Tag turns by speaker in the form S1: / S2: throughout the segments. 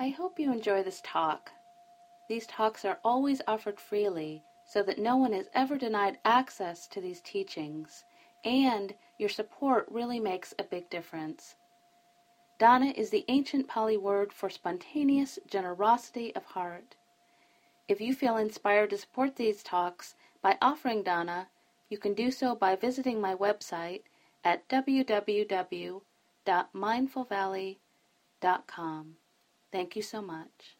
S1: I hope you enjoy this talk. These talks are always offered freely so that no one is ever denied access to these teachings, and your support really makes a big difference. Dana is the ancient Pali word for spontaneous generosity of heart. If you feel inspired to support these talks by offering dana, you can do so by visiting my website at www.mindfulvalley.com. Thank you so much.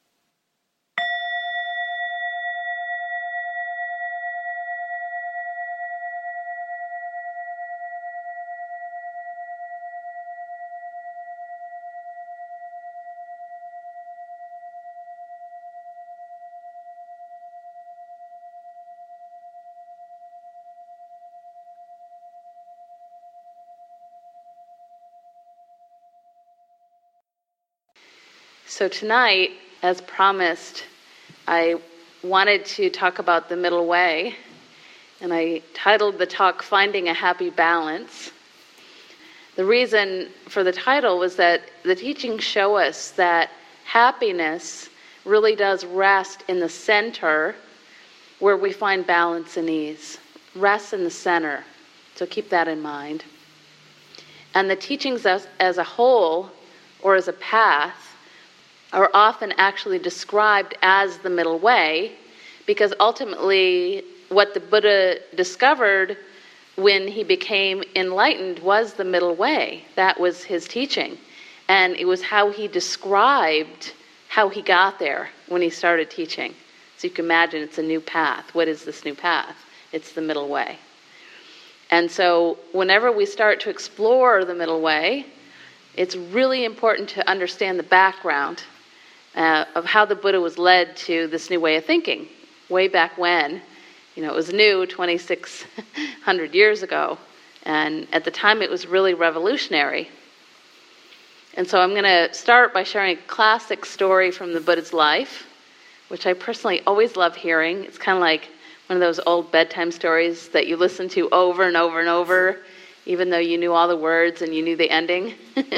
S1: So tonight, as promised, I wanted to talk about the middle way, and I titled the talk, Finding a Happy Balance. The reason for the title was that the teachings show us that happiness really does rest in the center where we find balance and ease. Rests in the center, so keep that in mind. And the teachings as a whole, or as a path, are often actually described as the middle way, because ultimately what the Buddha discovered when he became enlightened was the middle way. That was his teaching. And it was how he described how he got there when he started teaching. So you can imagine it's a new path. What is this new path? It's the middle way. And so whenever we start to explore the middle way, it's really important to understand the background of how the Buddha was led to this new way of thinking. Way back when, it was new 2,600 years ago, and at the time it was really revolutionary. And so I'm going to start by sharing a classic story from the Buddha's life, which I personally always love hearing. It's kind of like one of those old bedtime stories that you listen to over and over and over, even though you knew all the words and you knew the ending.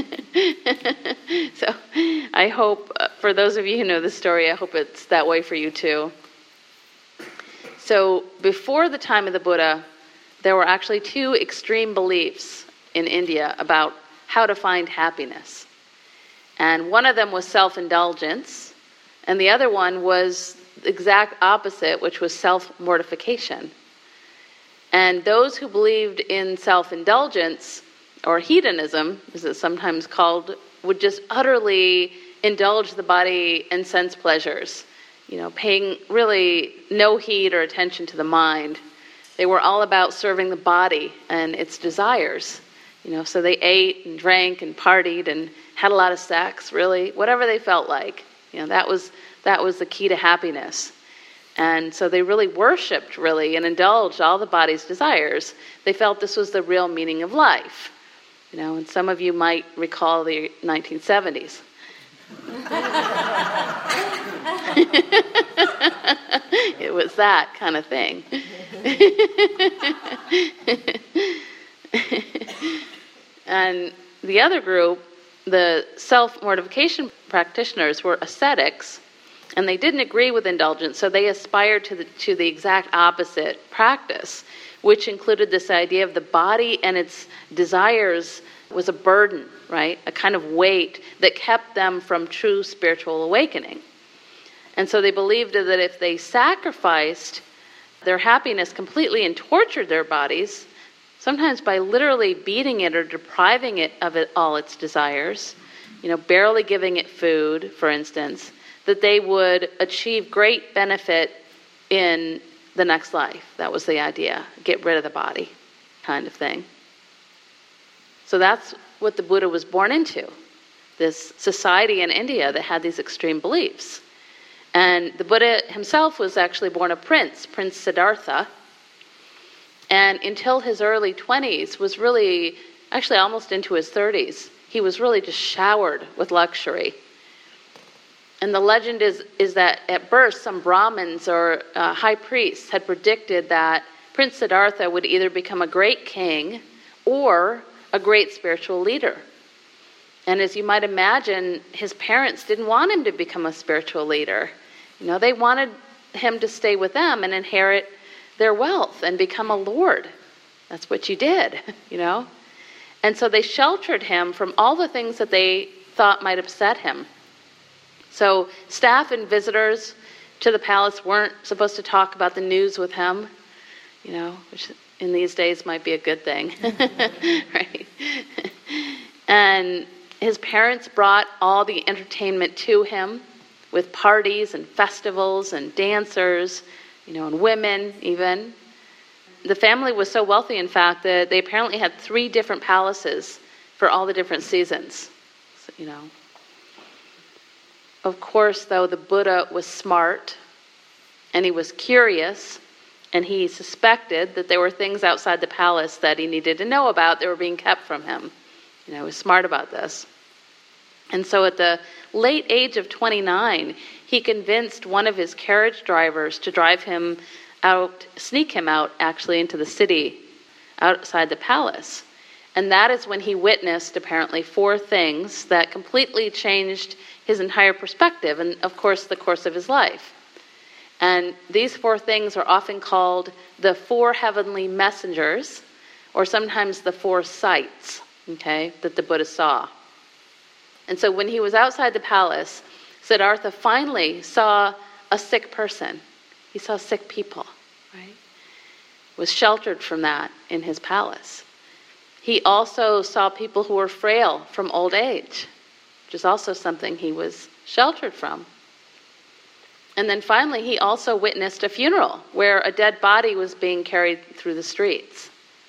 S1: So I hope, for those of you who know the story, I hope it's that way for you too. So before the time of the Buddha, there were actually two extreme beliefs in India about how to find happiness. And one of them was self-indulgence, and the other one was the exact opposite, which was self-mortification. And those who believed in self-indulgence, or hedonism, as it's sometimes called, would just utterly indulge the body and sense pleasures, paying really no heed or attention to the mind. They were all about serving the body and its desires. So they ate and drank and partied and had a lot of sex, really, whatever they felt like. That was the key to happiness. And so they really worshipped, and indulged all the body's desires. They felt this was the real meaning of life. And some of you might recall the 1970s. It was that kind of thing. And the other group, the self-mortification practitioners, were ascetics, and they didn't agree with indulgence, so they aspired to the exact opposite practice, which included this idea of the body and its desires was a burden, right? A kind of weight that kept them from true spiritual awakening. And so they believed that if they sacrificed their happiness completely and tortured their bodies, sometimes by literally beating it or depriving it of all its desires, barely giving it food, for instance, that they would achieve great benefit in the next life. That was the idea. Get rid of the body kind of thing. So that's what the Buddha was born into, this society in India that had these extreme beliefs. And the Buddha himself was actually born a prince, Prince Siddhartha, and until his early 20s was really, actually almost into his 30s, he was really just showered with luxury. And the legend is that at birth, some Brahmins or high priests had predicted that Prince Siddhartha would either become a great king or a great spiritual leader. And as you might imagine, his parents didn't want him to become a spiritual leader. They wanted him to stay with them and inherit their wealth and become a lord. That's what you did, And so they sheltered him from all the things that they thought might upset him. So staff and visitors to the palace weren't supposed to talk about the news with him, which in these days might be a good thing, right? And his parents brought all the entertainment to him with parties and festivals and dancers, and women even. The family was so wealthy, in fact, that they apparently had 3 different palaces for all the different seasons. So, Of course, though, the Buddha was smart, and he was curious, and he suspected that there were things outside the palace that he needed to know about that were being kept from him. He was smart about this. And so at the late age of 29, he convinced one of his carriage drivers to sneak him out actually into the city outside the palace. And that is when he witnessed apparently 4 things that completely changed his entire perspective and, of course, the course of his life. And these 4 things are often called the 4 heavenly messengers, or sometimes the 4 sights, that the Buddha saw. And so when he was outside the palace, Siddhartha finally saw a sick person. He saw sick people, right? Was sheltered from that in his palace. He also saw people who were frail from old age, which is also something he was sheltered from. And then finally, he also witnessed a funeral where a dead body was being carried through the streets.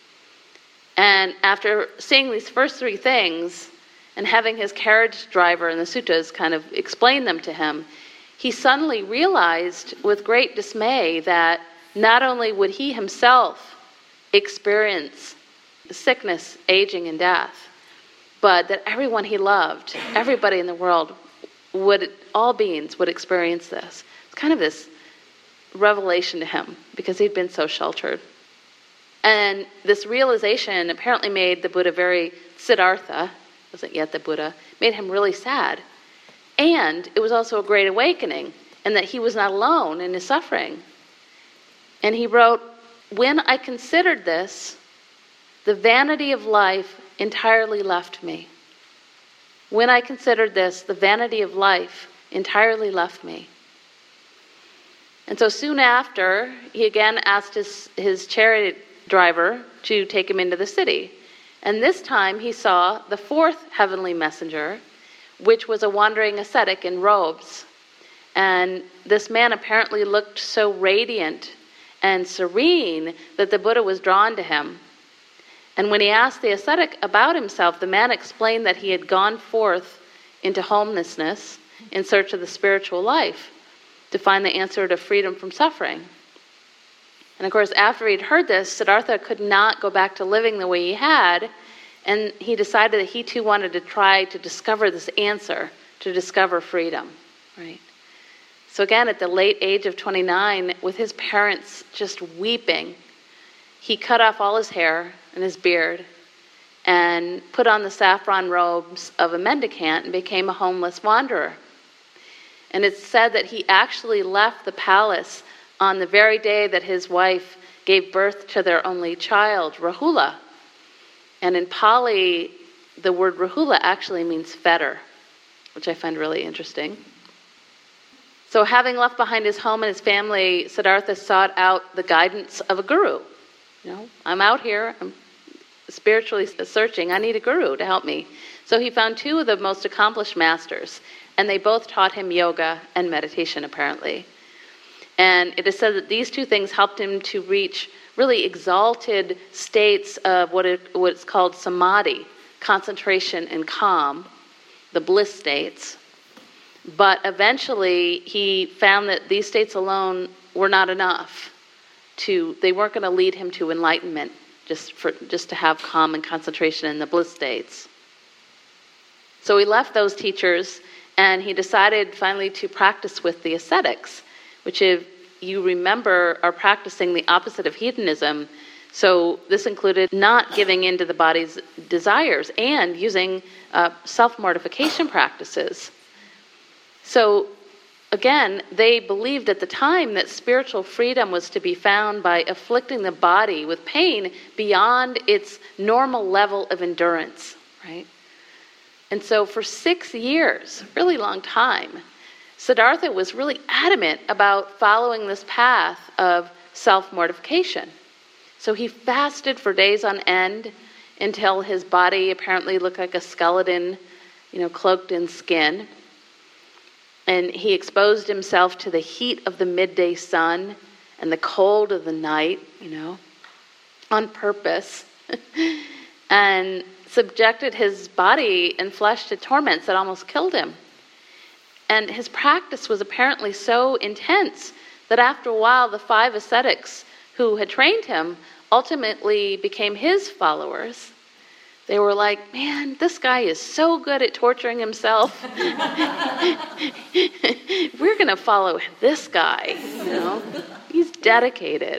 S1: And after seeing these first 3 things, and having his carriage driver in the suttas kind of explain them to him, he suddenly realized with great dismay that not only would he himself experience sickness, aging, and death, but that everyone he loved, everybody in the world, all beings would experience this. It's kind of this revelation to him because he'd been so sheltered. And this realization apparently made the Buddha Siddhartha, wasn't yet the Buddha, made him really sad. And it was also a great awakening, and that he was not alone in his suffering. And he wrote, "When I considered this, the vanity of life entirely left me. When I considered this, the vanity of life entirely left me." And so soon after, he again asked his chariot driver to take him into the city. And this time he saw the 4th heavenly messenger, which was a wandering ascetic in robes. And this man apparently looked so radiant and serene that the Buddha was drawn to him. And when he asked the ascetic about himself, the man explained that he had gone forth into homelessness in search of the spiritual life to find the answer to freedom from suffering. And of course, after he'd heard this, Siddhartha could not go back to living the way he had, and he decided that he too wanted to try to discover this answer, to discover freedom, right? So again, at the late age of 29, with his parents just weeping, he cut off all his hair and his beard and put on the saffron robes of a mendicant and became a homeless wanderer. And it's said that he actually left the palace on the very day that his wife gave birth to their only child, Rahula. And in Pali, the word Rahula actually means fetter, which I find really interesting. So having left behind his home and his family, Siddhartha sought out the guidance of a guru. I'm out here, I'm spiritually searching, I need a guru to help me. So he found 2 of the most accomplished masters, and they both taught him yoga and meditation, apparently. And it is said that these 2 things helped him to reach really exalted states of what's called samadhi, concentration and calm, the bliss states. But eventually he found that these states alone were not enough. They weren't going to lead him to enlightenment, just to have calm and concentration in the bliss states. So he left those teachers, and he decided finally to practice with the ascetics, which, if you remember, are practicing the opposite of hedonism. So this included not giving in to the body's desires and using self-mortification practices. So again, they believed at the time that spiritual freedom was to be found by afflicting the body with pain beyond its normal level of endurance, right? And so for 6 years, really long time, Siddhartha was really adamant about following this path of self-mortification. So he fasted for days on end until his body apparently looked like a skeleton, cloaked in skin. And he exposed himself to the heat of the midday sun and the cold of the night, on purpose, and subjected his body and flesh to torments that almost killed him. And his practice was apparently so intense that after a while, the 5 ascetics who had trained him ultimately became his followers. They were like, man, this guy is so good at torturing himself. We're going to follow this guy, He's dedicated.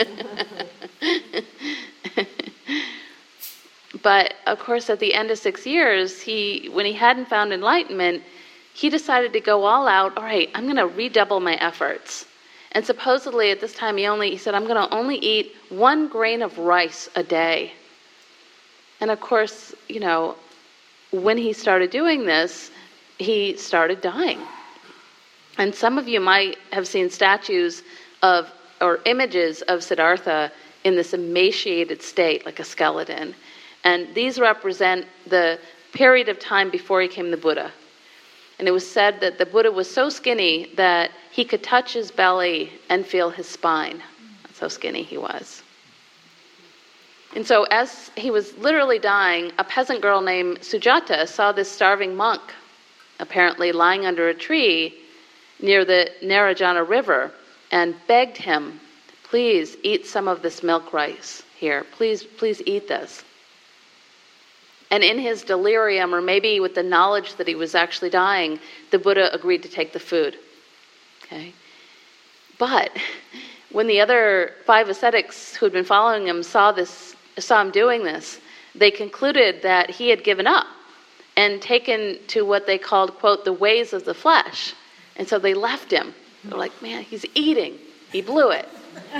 S1: But, of course, at the end of 6 years, when he hadn't found enlightenment, he decided to go all out. All right, I'm going to redouble my efforts. And supposedly at this time, he said, I'm going to only eat 1 grain of rice a day. And of course, when he started doing this, he started dying. And some of you might have seen statues or images of Siddhartha in this emaciated state, like a skeleton. And these represent the period of time before he became the Buddha. And it was said that the Buddha was so skinny that he could touch his belly and feel his spine. That's how skinny he was. And so as he was literally dying, a peasant girl named Sujata saw this starving monk apparently lying under a tree near the Narayana River and begged him, please eat some of this milk rice here. Please eat this. And in his delirium, or maybe with the knowledge that he was actually dying, the Buddha agreed to take the food. Okay? But when the other 5 ascetics who had been following him saw him doing this, they concluded that he had given up and taken to what they called, quote, the ways of the flesh. And so they left him. They're like, man, he's eating. He blew it.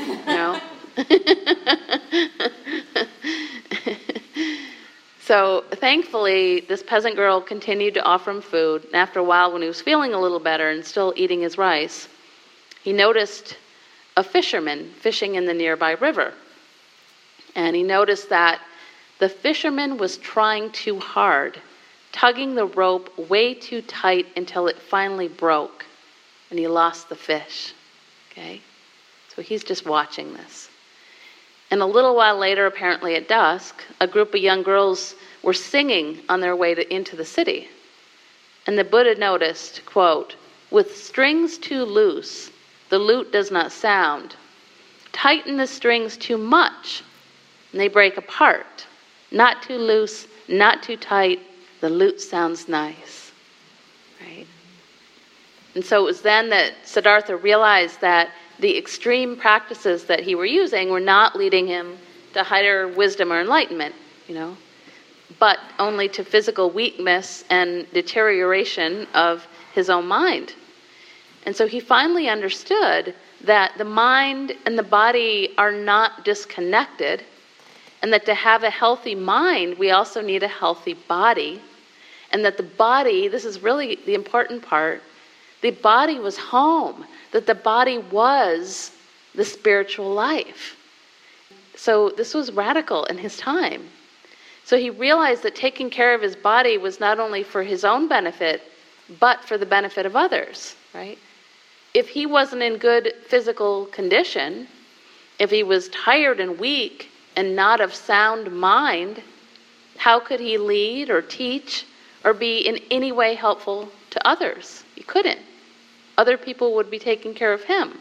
S1: So thankfully, this peasant girl continued to offer him food. And after a while, when he was feeling a little better and still eating his rice, he noticed a fisherman fishing in the nearby river. And he noticed that the fisherman was trying too hard, tugging the rope way too tight until it finally broke, and he lost the fish. Okay? So he's just watching this. And a little while later, apparently at dusk, a group of young girls were singing on their way into the city. And the Buddha noticed, quote, with strings too loose, the lute does not sound. Tighten the strings too much, and they break apart. Not too loose, not too tight, the lute sounds nice. Right? And so it was then that Siddhartha realized that the extreme practices that he were using were not leading him to higher wisdom or enlightenment, but only to physical weakness and deterioration of his own mind. And so he finally understood that the mind and the body are not disconnected, and that to have a healthy mind, we also need a healthy body, and that the body, this is really the important part, the body was home, that the body was the spiritual life. So this was radical in his time. So he realized that taking care of his body was not only for his own benefit, but for the benefit of others, right? If he wasn't in good physical condition, if he was tired and weak and not of sound mind, how could he lead or teach or be in any way helpful to others? He couldn't. Other people would be taking care of him.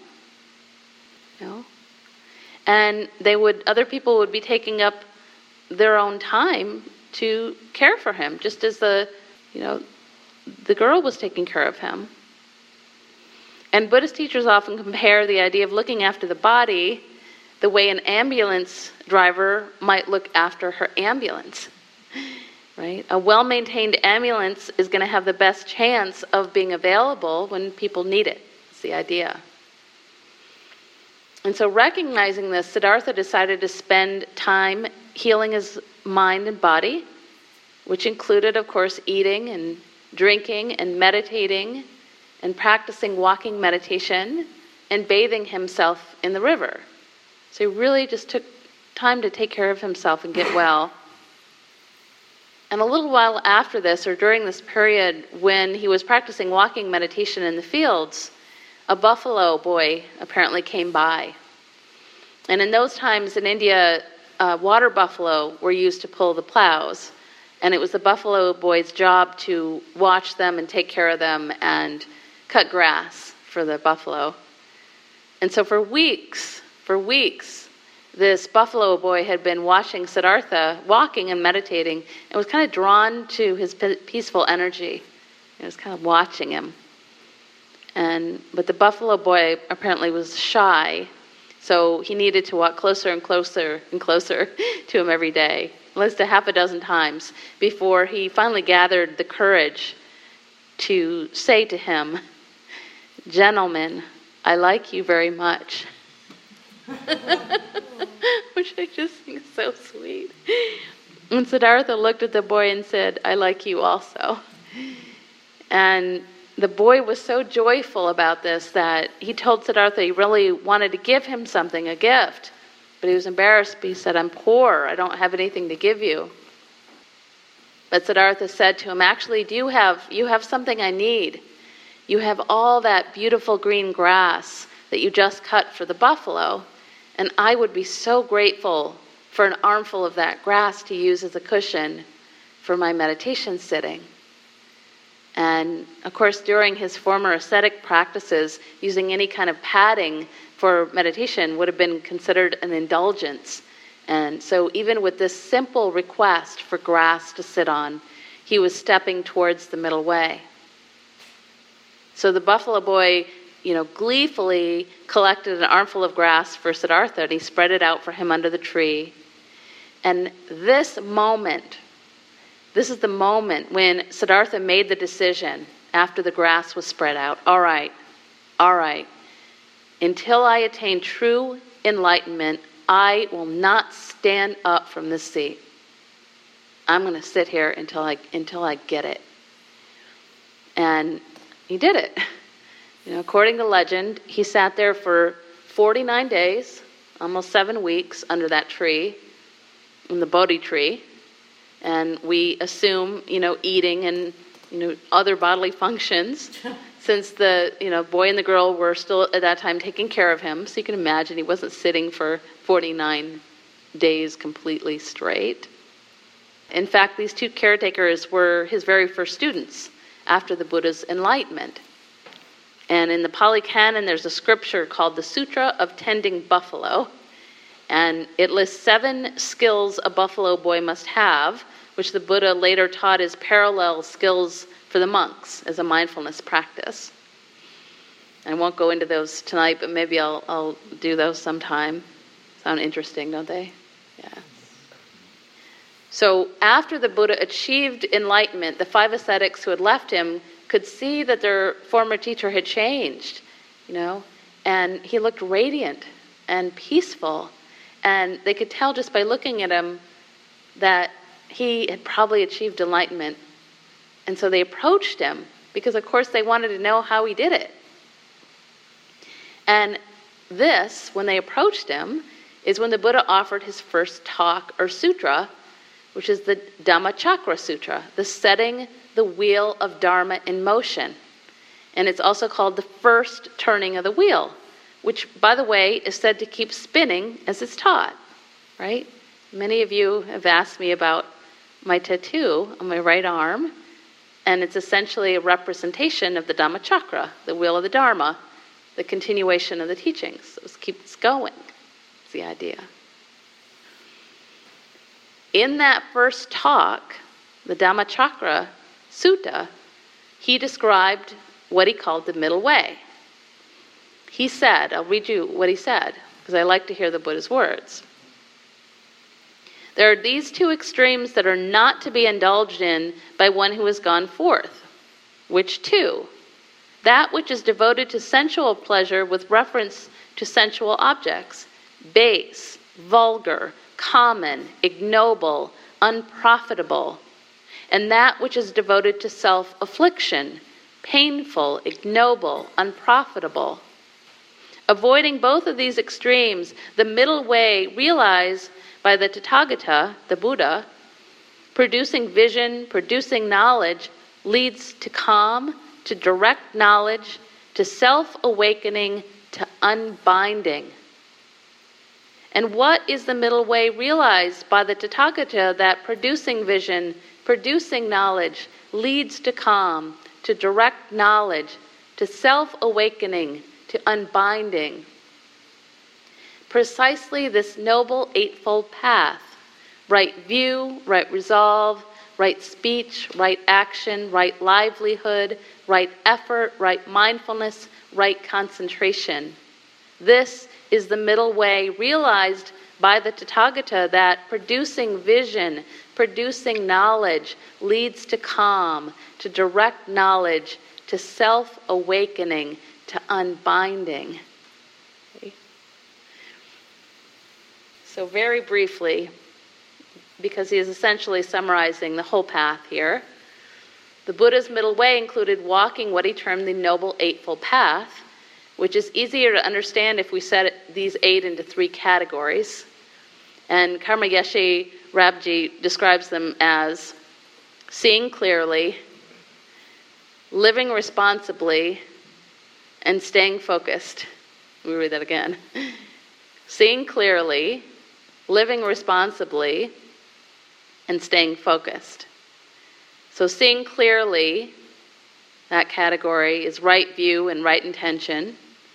S1: And other people would be taking up their own time to care for him, just as the girl was taking care of him. And Buddhist teachers often compare the idea of looking after the body the way an ambulance driver might look after her ambulance. Right? A well-maintained ambulance is going to have the best chance of being available when people need it. That's the idea. And so recognizing this, Siddhartha decided to spend time healing his mind and body, which included, of course, eating and drinking and meditating and practicing walking meditation and bathing himself in the river. So he really just took time to take care of himself and get well. And a little while after this, or during this period when he was practicing walking meditation in the fields, a buffalo boy apparently came by. And in those times in India, water buffalo were used to pull the plows. And it was the buffalo boy's job to watch them and take care of them and cut grass for the buffalo. And so for weeks, this buffalo boy had been watching Siddhartha walking and meditating and was kind of drawn to his peaceful energy. He was kind of watching him. But the buffalo boy apparently was shy, so he needed to walk closer and closer and closer to him every day, at least a half a dozen times, before he finally gathered the courage to say to him, "Gentlemen, I like you very much." Which I just think is so sweet. And Siddhartha looked at the boy and said, "I like you also." And the boy was so joyful about this that he told Siddhartha he really wanted to give him something, a gift. But he was embarrassed. He said, "I'm poor. I don't have anything to give you." But Siddhartha said to him, "Actually, you have something I need. You have all that beautiful green grass that you just cut for the buffalo. And I would be so grateful for an armful of that grass to use as a cushion for my meditation sitting." And of course, during his former ascetic practices, using any kind of padding for meditation would have been considered an indulgence. And so even with this simple request for grass to sit on, he was stepping towards the middle way. So the buffalo boy, gleefully collected an armful of grass for Siddhartha, and he spread it out for him under the tree. And this is the moment when Siddhartha made the decision after the grass was spread out. All right, until I attain true enlightenment, I will not stand up from this seat. I'm going to sit here until I get it. And he did it. According to legend, he sat there for 49 days, almost 7 weeks, under that tree, in the Bodhi tree. And we assume, eating and, other bodily functions, since the, boy and the girl were still at that time taking care of him. So you can imagine he wasn't sitting for 49 days completely straight. In fact, these two caretakers were his very first students after the Buddha's enlightenment. And in the Pali Canon, there's a scripture called the Sutra of Tending Buffalo. And it lists 7 skills a buffalo boy must have, which the Buddha later taught as parallel skills for the monks as a mindfulness practice. I won't go into those tonight, but maybe I'll do those sometime. Sound interesting, don't they? Yeah. So after the Buddha achieved enlightenment, the 5 ascetics who had left him could see that their former teacher had changed, and he looked radiant and peaceful. And they could tell just by looking at him that he had probably achieved enlightenment. And so they approached him because, of course, they wanted to know how he did it. And this, when they approached him, is when the Buddha offered his first talk or sutra, which is the Dhammacakra Sutra, the setting the wheel of Dharma in motion. And it's also called the first turning of the wheel, which, by the way, is said to keep spinning as it's taught, right? Many of you have asked me about my tattoo on my right arm, and it's essentially a representation of the Dhammacakra, the wheel of the Dharma, the continuation of the teachings. So it keeps going. It's the idea. In that first talk, the Dhammacakra Sutta, he described what he called the middle way. He said, I'll read you what he said, because I like to hear the Buddha's words. There are these two extremes that are not to be indulged in by one who has gone forth. Which two? That which is devoted to sensual pleasure with reference to sensual objects, base, vulgar, common, ignoble, unprofitable, and that which is devoted to self-affliction, painful, ignoble, unprofitable. Avoiding both of these extremes, the middle way realized by the Tathagata, the Buddha, producing vision, producing knowledge, leads to calm, to direct knowledge, to self-awakening, to unbinding. And what is the middle way realized by the Tathagata that producing vision, producing knowledge, leads to calm, to direct knowledge, to self-awakening, to unbinding? Precisely this noble eightfold path: right view, right resolve, right speech, right action, right livelihood, right effort, right mindfulness, right concentration. This is the middle way realized by the Tathagata that producing vision, producing knowledge leads to calm, to direct knowledge, to self-awakening, to unbinding. Okay. So very briefly, because he is essentially summarizing the whole path here, the Buddha's middle way included walking what he termed the Noble Eightfold Path, which is easier to understand if we set these 8 into 3 categories. And Karma Yeshe Rabji describes them as seeing clearly, living responsibly, and staying focused. Let me read that again. Seeing clearly, living responsibly, and staying focused. So seeing clearly, that category is right view and right intention.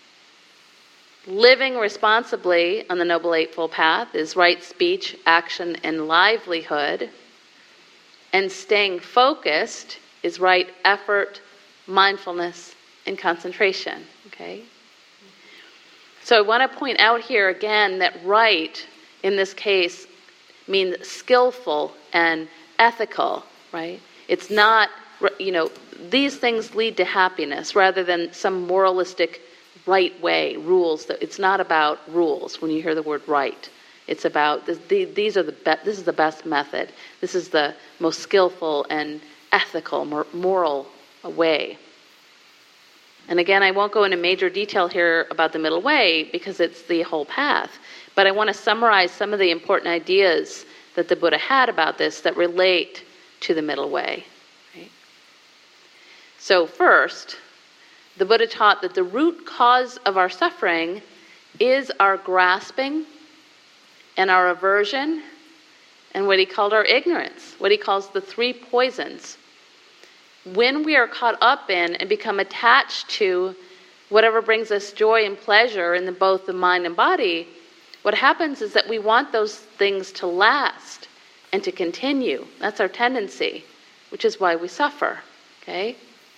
S1: Living responsibly on the Noble Eightfold Path is right speech, action, and livelihood. And staying focused is right effort, mindfulness, and concentration. Okay? So I want to point out here again that right, in this case, means skillful and ethical, right? It's not, these things lead to happiness rather than some moralistic right way, rules. It's not about rules when you hear the word right. It's about, this is the best method. This is the most skillful and ethical, moral way. And again, I won't go into major detail here about the middle way because it's the whole path. But I want to summarize some of the important ideas that the Buddha had about this that relate to the middle way. Right? So first, the Buddha taught that the root cause of our suffering is our grasping and our aversion and what he called our ignorance, what he calls the 3 poisons. When we are caught up in and become attached to whatever brings us joy and pleasure in both the mind and body, what happens is that we want those things to last and to continue. That's our tendency, which is why we suffer. Okay?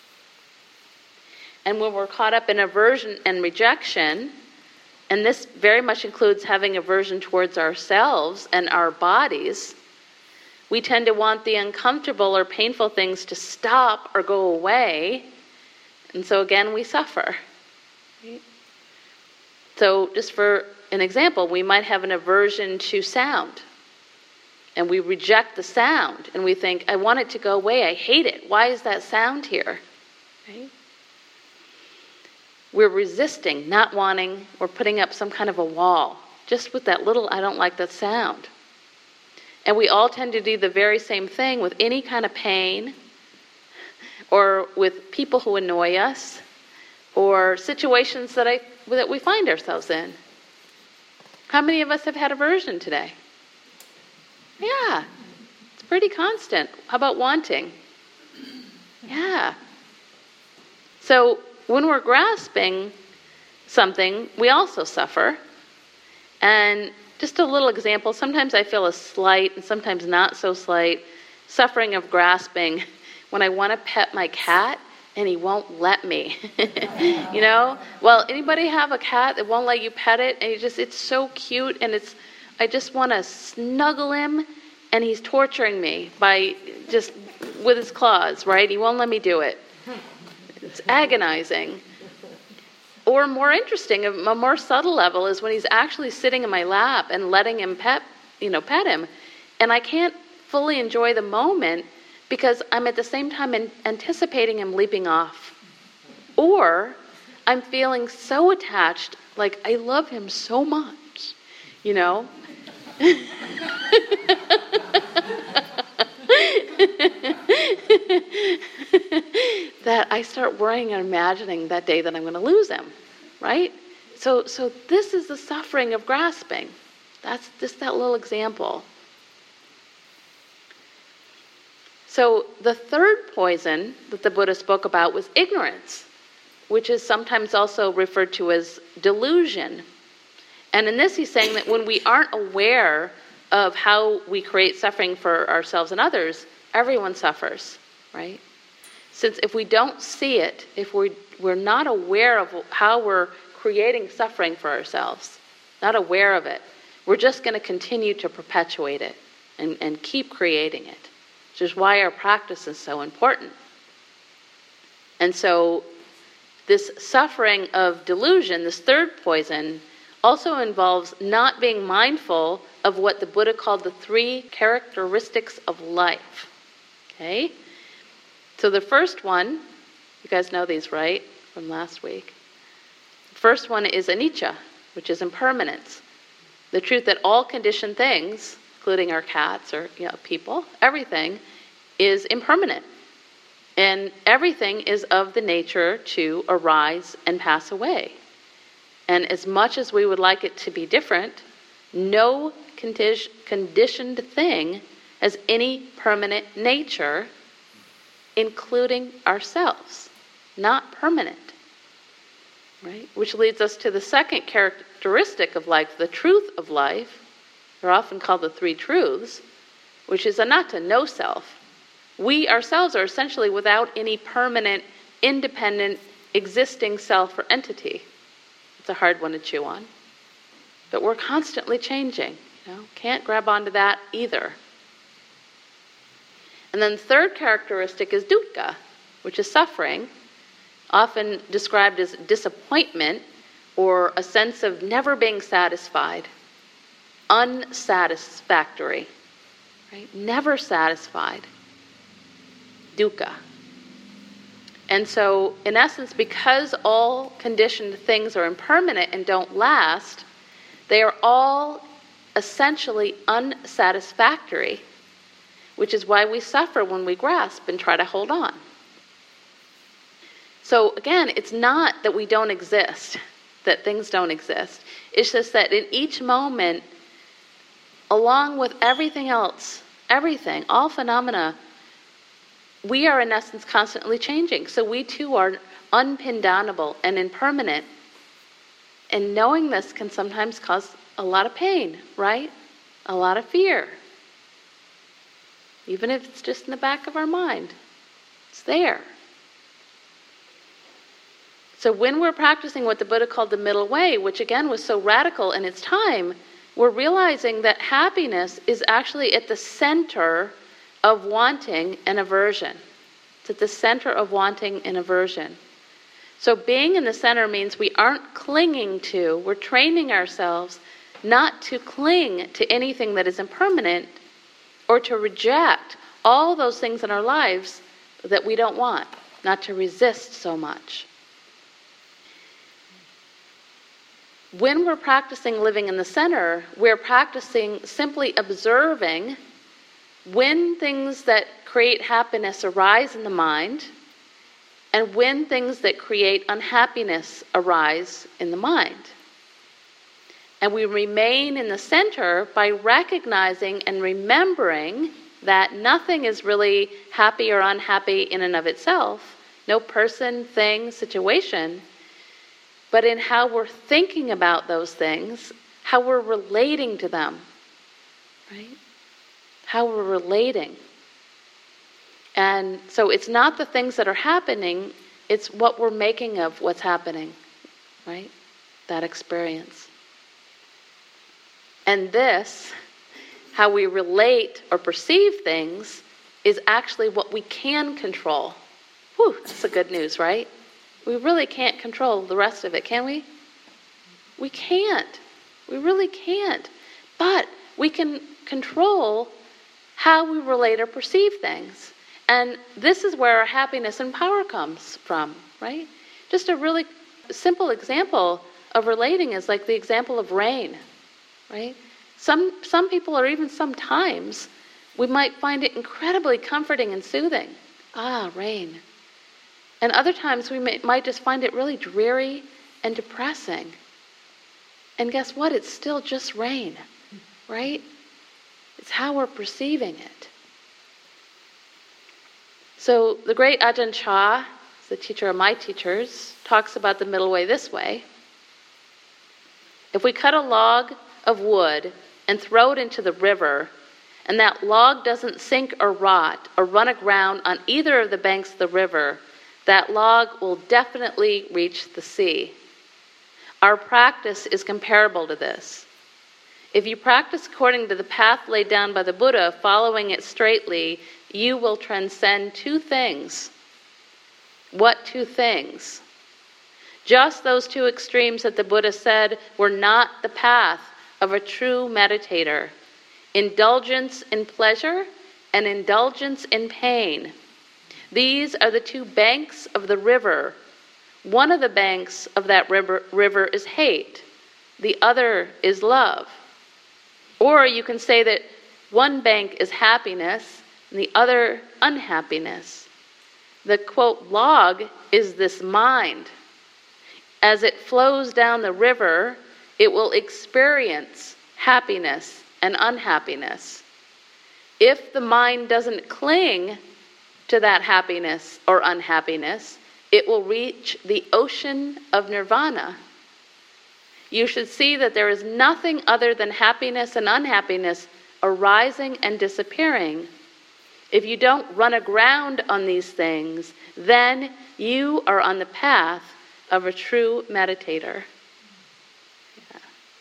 S1: And when we're caught up in aversion and rejection, and this very much includes having aversion towards ourselves and our bodies, we tend to want the uncomfortable or painful things to stop or go away, and so again we suffer. Right? So just for an example, we might have an aversion to sound, and we reject the sound, and we think, I want it to go away, I hate it, why is that sound here? Right? We're resisting, not wanting, or putting up some kind of a wall, just with that little, I don't like that sound. And we all tend to do the very same thing with any kind of pain, or with people who annoy us, or situations that we find ourselves in. How many of us have had aversion today? Yeah, it's pretty constant. How about wanting? Yeah. So when we're grasping something, we also suffer. And just a little example, sometimes I feel a slight and sometimes not so slight suffering of grasping when I want to pet my cat and he won't let me. You know? Well, anybody have a cat that won't let you pet it? And it's so cute, and I just want to snuggle him, and he's torturing me by just with his claws, right? He won't let me do it. It's agonizing. Or more interesting, a more subtle level is when he's actually sitting in my lap and letting him pet him, and I can't fully enjoy the moment because I'm at the same time anticipating him leaping off. Or I'm feeling so attached, like I love him so much, you know? That I start worrying and imagining that day that I'm going to lose him, right? So this is the suffering of grasping. That's just that little example. So the third poison that the Buddha spoke about was ignorance, which is sometimes also referred to as delusion. And in this he's saying that when we aren't aware of how we create suffering for ourselves and others, everyone suffers, right? Since if we don't see it, if we're not aware of how we're creating suffering for ourselves, not aware of it, we're just going to continue to perpetuate it and keep creating it, which is why our practice is so important. And so this suffering of delusion, this third poison, also involves not being mindful of what the Buddha called the 3 characteristics of life. Okay? So the first one, you guys know these, right? From last week. The first one is anicca, which is impermanence. The truth that all conditioned things, including our cats or people, everything is impermanent. And everything is of the nature to arise and pass away. And as much as we would like it to be different, no conditioned thing has any permanent nature, including ourselves. Not permanent. Right? Which leads us to the second characteristic of life, the truth of life. They're often called the 3 truths, which is anatta, no self. We ourselves are essentially without any permanent, independent, existing self or entity. It's a hard one to chew on. But we're constantly changing. Can't grab onto that either. And then the third characteristic is dukkha, which is suffering, often described as disappointment or a sense of never being satisfied, unsatisfactory, right? Never satisfied. Dukkha. And so, in essence, because all conditioned things are impermanent and don't last, they are all essentially unsatisfactory, which is why we suffer when we grasp and try to hold on. So again, it's not that we don't exist, that things don't exist. It's just that in each moment, along with everything else, everything, all phenomena, we are in essence constantly changing. So we too are unpindownable and impermanent. And knowing this can sometimes cause a lot of pain, right? A lot of fear. Even if it's just in the back of our mind. It's there. So when we're practicing what the Buddha called the middle way, which again was so radical in its time, we're realizing that happiness is actually at the center of wanting and aversion. It's at the center of wanting and aversion. So being in the center means we aren't clinging to, we're training ourselves not to cling to anything that is impermanent or to reject all those things in our lives that we don't want, not to resist so much. When we're practicing living in the center, we're practicing simply observing when things that create happiness arise in the mind and when things that create unhappiness arise in the mind. And we remain in the center by recognizing and remembering that nothing is really happy or unhappy in and of itself, no person, thing, situation, but in how we're thinking about those things, how we're relating to them, right? How we're relating. And so it's not the things that are happening, it's what we're making of what's happening, right? That experience. And this, how we relate or perceive things, is actually what we can control. Whew, that's the good news, right? We really can't control the rest of it, can we? We can't. We really can't. But we can control how we relate or perceive things. And this is where our happiness and power comes from, right? Just a really simple example of relating is like the example of rain, right? Some people, or even sometimes, we might find it incredibly comforting and soothing. Ah, rain. And other times we might just find it really dreary and depressing. And guess what? It's still just rain, right? It's how we're perceiving it. So the great Ajahn Chah, the teacher of my teachers, talks about the middle way this way. If we cut a log of wood and throw it into the river, and that log doesn't sink or rot or run aground on either of the banks of the river, that log will definitely reach the sea. Our practice is comparable to this. If you practice according to the path laid down by the Buddha, following it straightly, you will transcend two things. What two things? Just those two extremes that the Buddha said were not the path of a true meditator. Indulgence in pleasure and indulgence in pain. These are the two banks of the river. One of the banks of that river is hate. The other is love. Or you can say that one bank is happiness and the other unhappiness. The, quote, log is this mind. As it flows down the river, it will experience happiness and unhappiness. If the mind doesn't cling to that happiness or unhappiness, it will reach the ocean of nirvana. You should see that there is nothing other than happiness and unhappiness arising and disappearing. If you don't run aground on these things, then you are on the path of a true meditator. Yeah.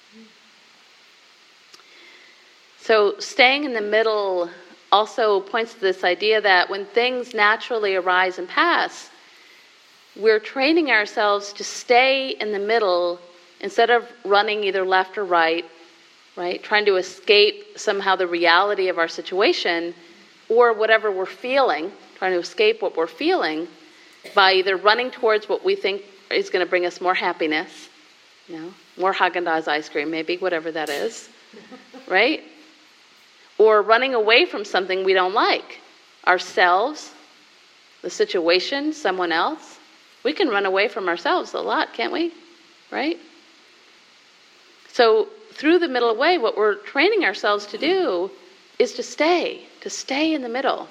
S1: So staying in the middle also points to this idea that when things naturally arise and pass, we're training ourselves to stay in the middle instead of running either left or right, trying to escape somehow the reality of our situation or whatever we're feeling, trying to escape what we're feeling by either running towards what we think is going to bring us more happiness, more Haagen-Dazs ice cream maybe, whatever that is, right? Or running away from something we don't like, ourselves, the situation, someone else. We can run away from ourselves a lot, can't we? Right? So through the middle way, what we're training ourselves to do is to stay in the middle.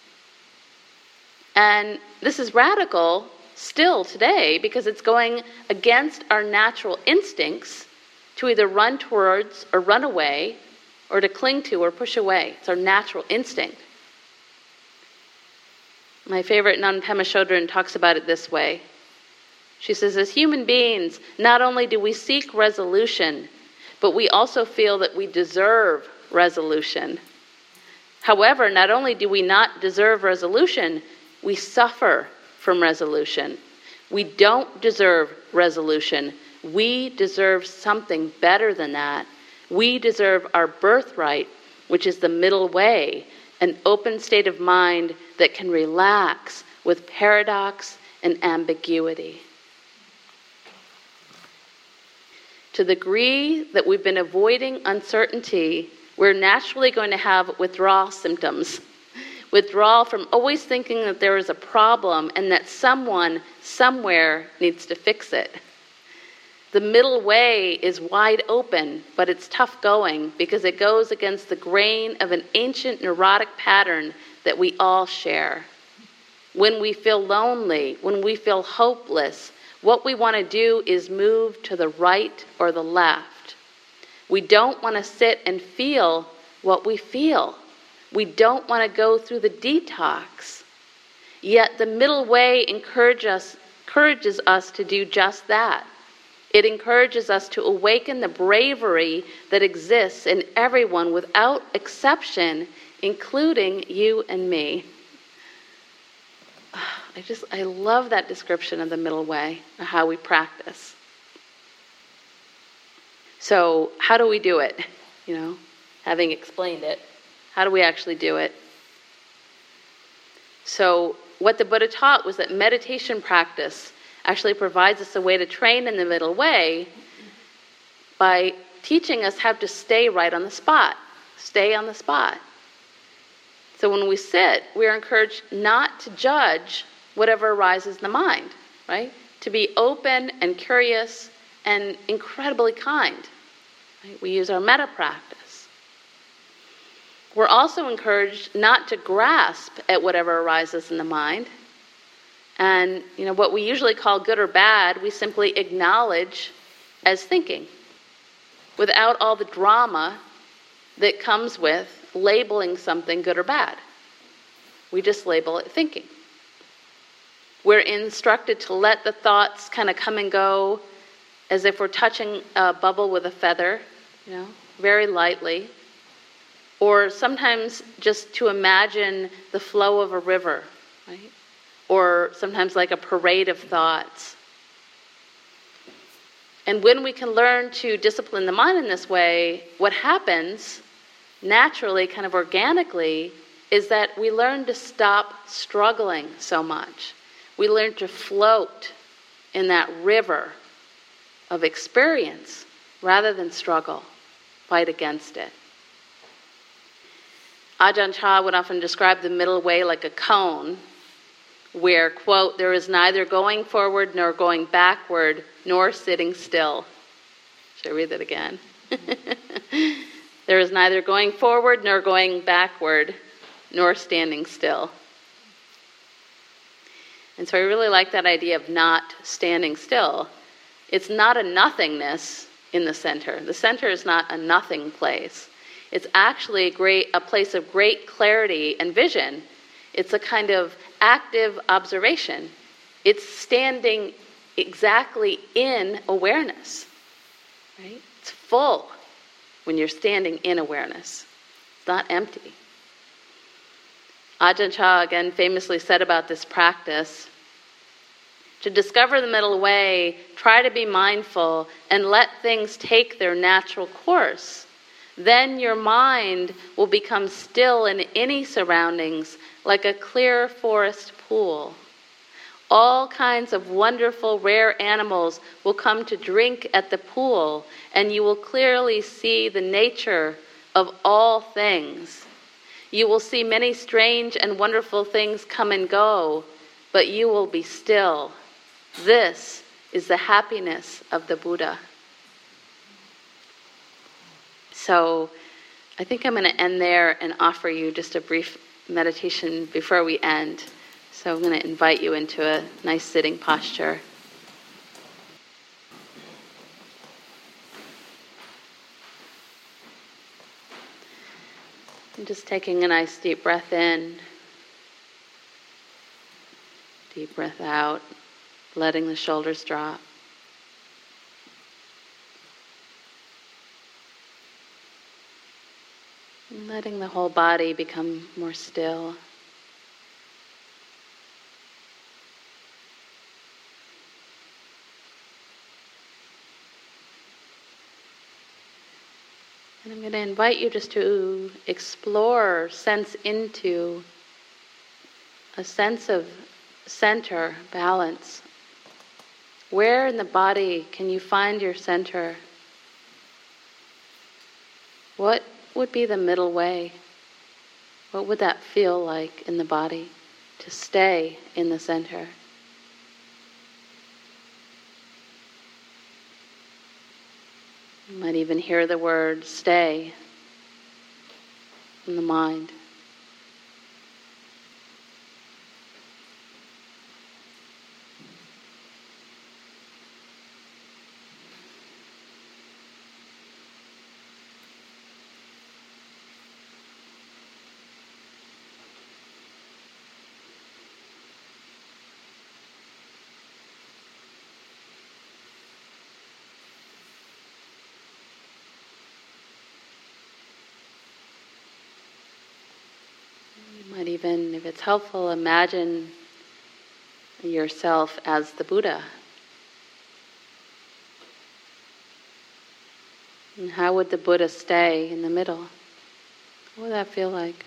S1: And this is radical still today because it's going against our natural instincts to either run towards or run away or to cling to or push away. It's our natural instinct. My favorite nun, Pema Chodron, talks about it this way. She says, as human beings, not only do we seek resolution, but we also feel that we deserve resolution. However, not only do we not deserve resolution, we suffer from resolution. We don't deserve resolution. We deserve something better than that. We deserve our birthright, which is the middle way, an open state of mind that can relax with paradox and ambiguity. To the degree that we've been avoiding uncertainty, we're naturally going to have withdrawal symptoms. Withdrawal from always thinking that there is a problem and that someone, somewhere, needs to fix it. The middle way is wide open, but it's tough going because it goes against the grain of an ancient neurotic pattern that we all share. When we feel lonely, when we feel hopeless, what we want to do is move to the right or the left. We don't want to sit and feel what we feel. We don't want to go through the detox. Yet the middle way encourages encourages us to do just that. It encourages us to awaken the bravery that exists in everyone without exception, including you and me. I love that description of the middle way, or how we practice. So how do we do it? Having explained it, how do we actually do it? So what the Buddha taught was that meditation practice actually provides us a way to train in the middle way by teaching us how to stay right on the spot. Stay on the spot. So when we sit, we are encouraged not to judge whatever arises in the mind, right? To be open and curious and incredibly kind. Right? We use our metta practice. We're also encouraged not to grasp at whatever arises in the mind. And what we usually call good or bad, we simply acknowledge as thinking, without all the drama that comes with labeling something good or bad. We just label it thinking. We're instructed to let the thoughts kind of come and go as if we're touching a bubble with a feather, very lightly. Or sometimes just to imagine the flow of a river, right? Or sometimes like a parade of thoughts. And when we can learn to discipline the mind in this way, what happens naturally, kind of organically, is that we learn to stop struggling so much. We learn to float in that river of experience rather than struggle, fight against it. Ajahn Chah would often describe the middle way like a cone where, quote, there is neither going forward nor going backward nor sitting still. Should I read that again? There is neither going forward nor going backward nor standing still. And so I really like that idea of not standing still. It's not a nothingness in the center. The center is not a nothing place. It's actually a place of great clarity and vision. It's a kind of active observation. It's standing exactly in awareness. Right? It's full when you're standing in awareness. It's not empty. Ajahn Chah again famously said about this practice, to discover the middle way, try to be mindful and let things take their natural course. Then your mind will become still in any surroundings like a clear forest pool. All kinds of wonderful, rare animals will come to drink at the pool, and you will clearly see the nature of all things. You will see many strange and wonderful things come and go, but you will be still. This is the happiness of the Buddha. So I think I'm going to end there and offer you just a brief meditation before we end. So I'm going to invite you into a nice sitting posture. And just taking a nice deep breath in, deep breath out, letting the shoulders drop. And letting the whole body become more still. And I'm going to invite you just to explore, sense into a sense of center, balance. Where in the body can you find your center? What would be the middle way? What would that feel like in the body to stay in the center? You might even hear the word stay in the mind. even if it's helpful, imagine yourself as the Buddha. And how would the Buddha stay in the middle? What would that feel like?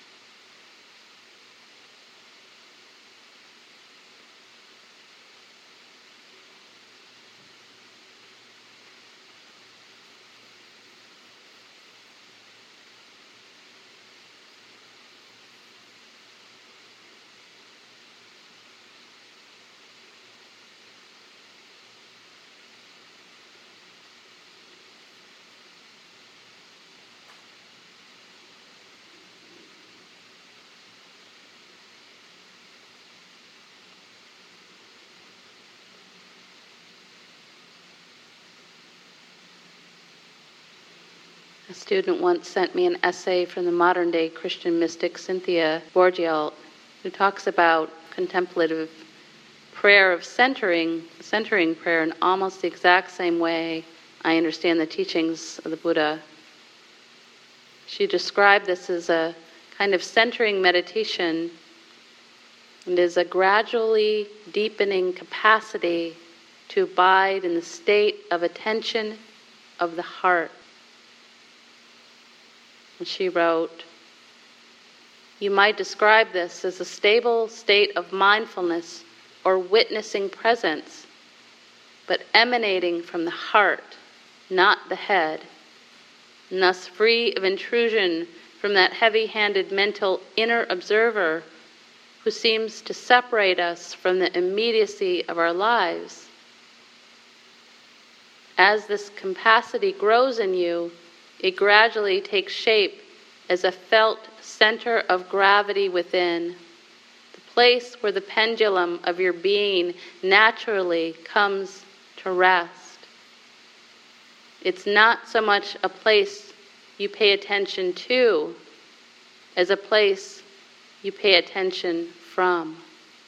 S1: A student once sent me an essay from the modern-day Christian mystic Cynthia Bourgeault, who talks about contemplative prayer of centering prayer in almost the exact same way I understand the teachings of the Buddha. She described this as a kind of centering meditation and is a gradually deepening capacity to abide in the state of attention of the heart. And she wrote, "You might describe this as a stable state of mindfulness or witnessing presence, but emanating from the heart, not the head, and thus free of intrusion from that heavy-handed mental inner observer who seems to separate us from the immediacy of our lives. As this capacity grows in you, it gradually takes shape as a felt center of gravity within, the place where the pendulum of your being naturally comes to rest. It's not so much a place you pay attention to as a place you pay attention from."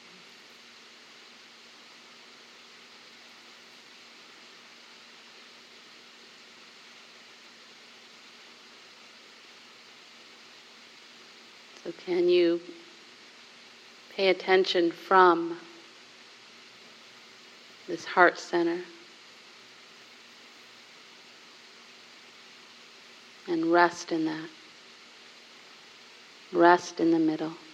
S1: So can you pay attention from this heart center and rest in that? Rest in the middle.